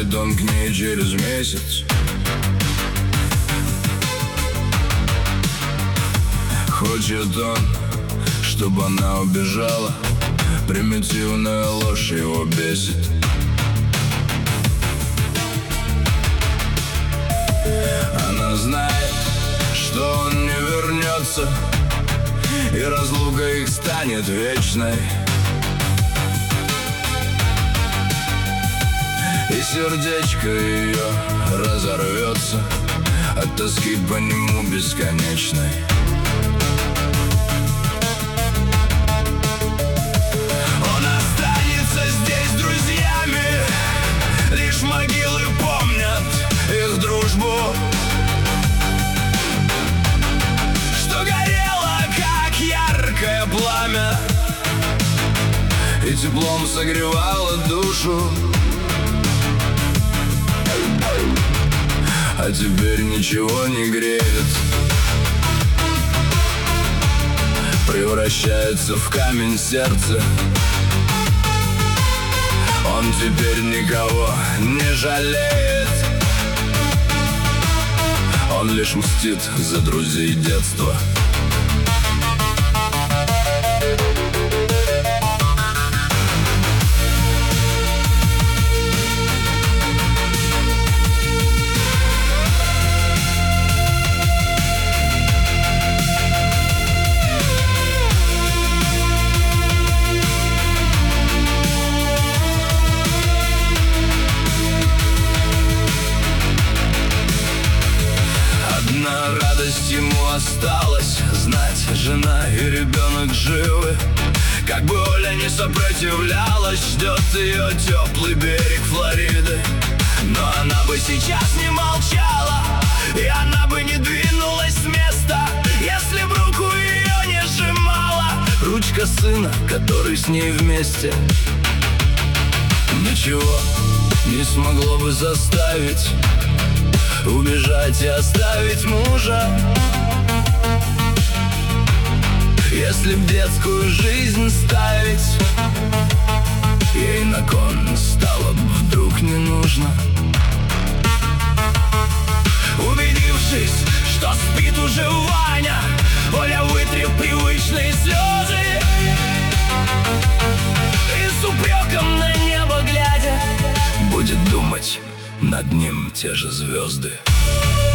приходит он к ней через месяц. Хочет он, чтобы она убежала. Примитивная ложь его бесит. Она знает, что он не вернется, и разлука их станет вечной. И сердечко ее разорвется от тоски по нему бесконечной. Он останется здесь с друзьями, лишь могилы помнят их дружбу, что горело, как яркое пламя, и теплом согревало душу. А теперь ничего не греет, превращается в камень сердце. Он теперь никого не жалеет, он лишь мстит за друзей детства. Радость ему осталась знать: жена и ребенок живы. Как бы Оля не сопротивлялась, ждет ее теплый берег Флориды. Но она бы сейчас не молчала, и она бы не двинулась с места, если б руку ее не сжимала ручка сына, который с ней вместе. Ничего не смогло бы заставить убежать и оставить мужа, если б детскую жизнь ставить ей на кон стало б вдруг не нужно. Убедившись, что спит уже Ваня, Оля вытрет привычные слезы и с упреком на небо глядя будет думать: над ним те же звезды.